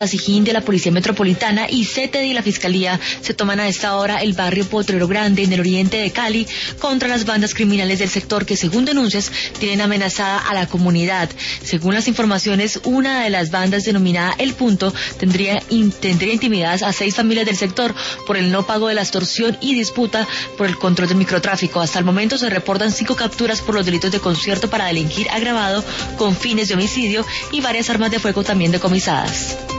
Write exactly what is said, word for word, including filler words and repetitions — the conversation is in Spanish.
Sijín de la Policía Metropolitana y C T D y la Fiscalía se toman a esta hora el barrio Potrero Grande en el oriente de Cali contra las bandas criminales del sector que, según denuncias, tienen amenazada a la comunidad. Según las informaciones, una de las bandas denominada El Punto tendría, in, tendría intimidadas a seis familias del sector por el no pago de la extorsión y disputa por el control del microtráfico. Hasta el momento se reportan cinco capturas por los delitos de concierto para delinquir agravado con fines de homicidio y varias armas de fuego también decomisadas.